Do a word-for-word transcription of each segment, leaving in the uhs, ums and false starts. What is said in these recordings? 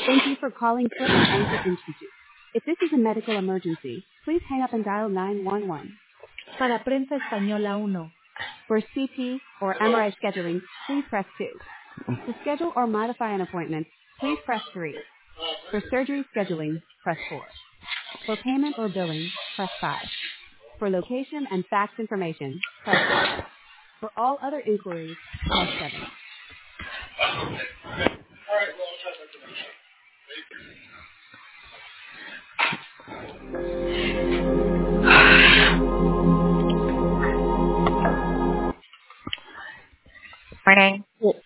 Thank you for calling Foot and Ankle Institute. If this is a medical emergency, please hang up and dial nine one one. Para prensa española uno. For C T or M R I scheduling, please press two. To schedule or modify an appointment, please press three. For surgery scheduling, press four. For payment or billing, press five. For location and fax information, press six. For all other inquiries, press seven. Morning.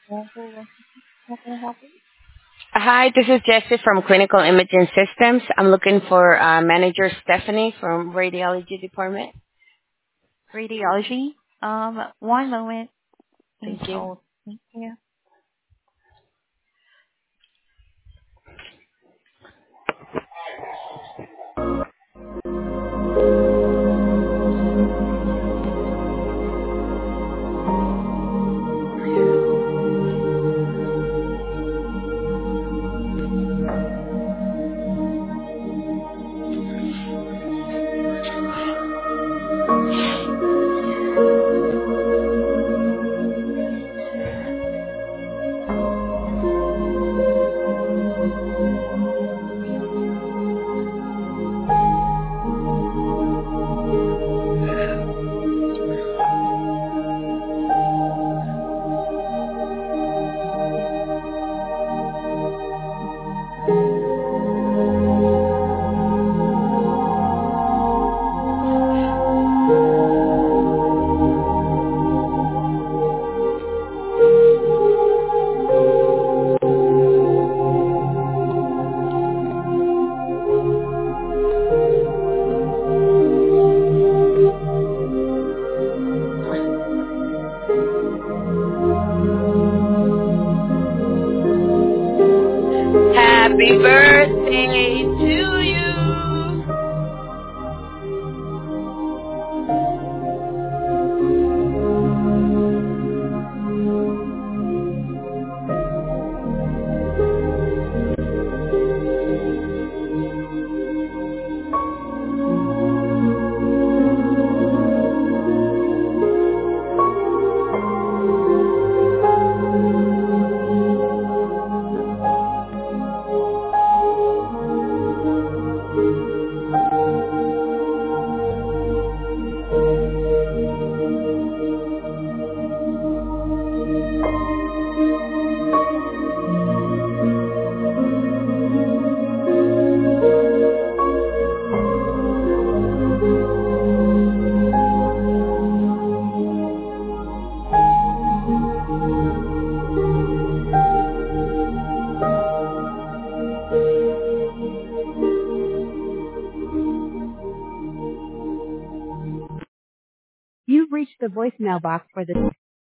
Hi, this is Jessie from Clinical Imaging Systems. I'm looking for uh, Manager Stephanie from Radiology Department. Radiology. Um, one moment. Please Thank you. hold. Thank you. Happy birthday to you. You've reached the voicemail box for the...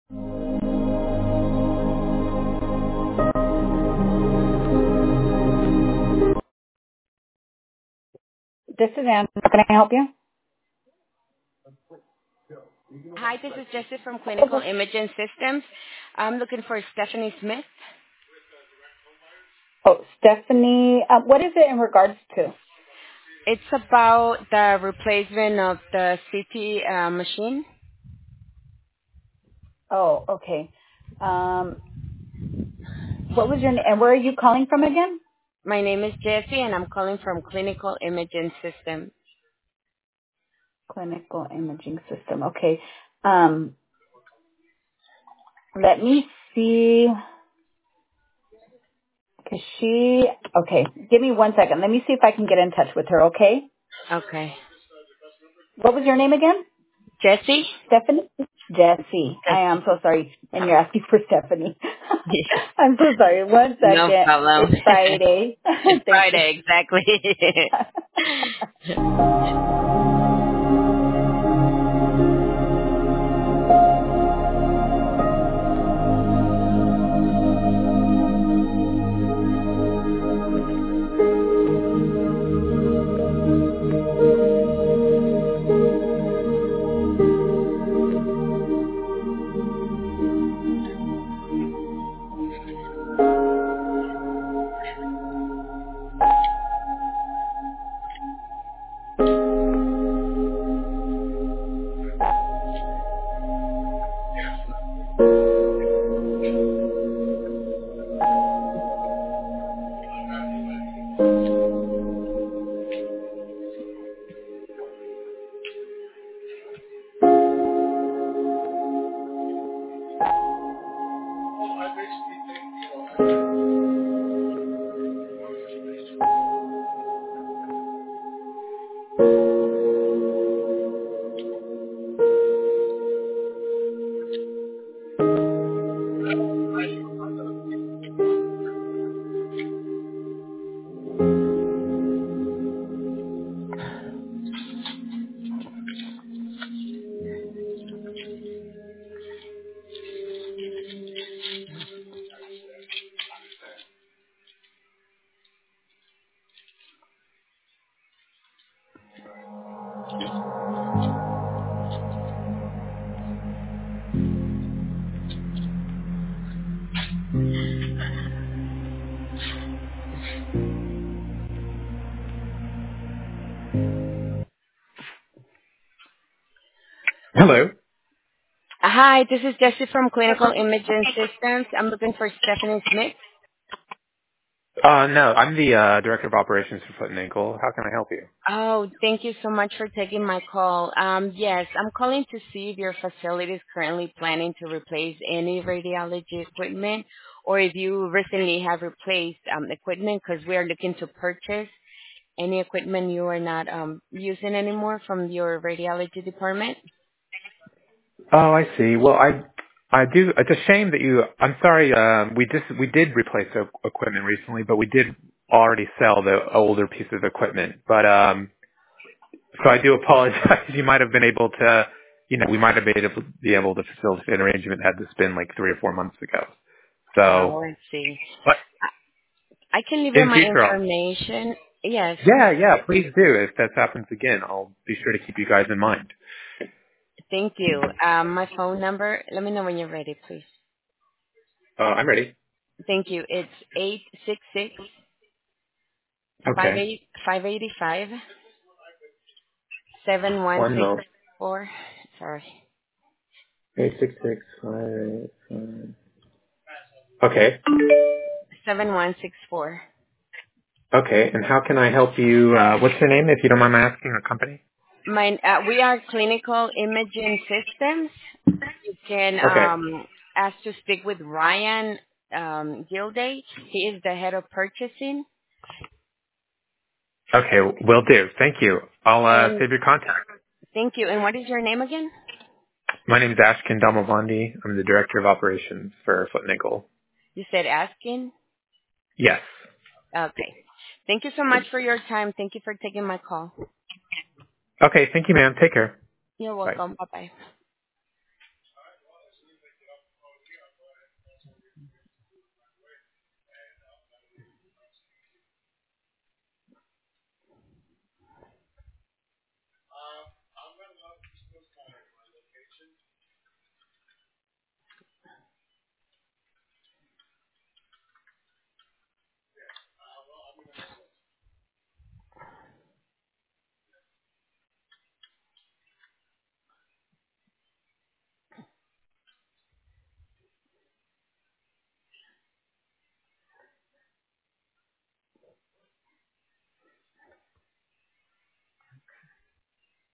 This is Ann. How can I help you? Hi, this is Jessie from Clinical Imaging Systems. I'm looking for Stephanie Smith. Oh, Stephanie. Uh, what is it in regards to? It's about the replacement of the C T uh, machine. Oh, okay. Um, what was your name? And where are you calling from again? My name is Jessie, and I'm calling from Clinical Imaging Systems. Clinical Imaging System. Okay. Um, let me see. Cause she, okay, give me one second. Let me see if I can get in touch with her, okay? Okay. What was your name again? Jessie? Stephanie? Jessie. I am so sorry. And you're asking for Stephanie. I'm so sorry. One No second. problem. It's Friday. It's Thank you. Friday, exactly. Hello. Hi, this is Jessie from Clinical Imaging Systems. I'm looking for Stephanie Smith. Uh, no, I'm the uh, director of operations for Foot and Ankle. How can I help you? Oh, thank you so much for taking my call. Um, yes, I'm calling to see if your facility is currently planning to replace any radiology equipment or if you recently have replaced um, equipment because we are looking to purchase any equipment you are not um, using anymore from your radiology department. Oh, I see. Well, I I do. It's a shame that you. I'm sorry. Um, we just we did replace the equipment recently, but we did already sell the older piece of equipment. But um, so I do apologize. You might have been able to. You know, we might have been able to be able to facilitate an arrangement had this been like three or four months ago. So, Oh, I see. but I can leave you in my future, I'll, information. Yes, yeah, yeah, please do. If that happens again, I'll be sure to keep you guys in mind. thank you. Um, my phone number, let me know when you're ready, please. Uh, I'm ready. Thank you. It's eight six six, five Okay. eight five eight five, seven one One six moment. four. Sorry. Eight six six five eight five. Okay. seven one six four. Okay. And how can I help you? Uh, what's your name, if you don't mind my asking, or company? My, uh, we are Clinical Imaging Systems. You can Okay. um, ask to speak with Ryan um, Gilday. He is the head of purchasing. Okay. Will do. Thank you. I'll uh, And save your contact. thank you. And what is your name again? My name is Ashkin Damavandi. I'm the director of operations for Foot and Ankle. You said asking? Yes. Okay. Thank you so much for your time. Thank you for taking my call. Okay. Thank you, ma'am. Take care. You're Bye. welcome. Bye-bye.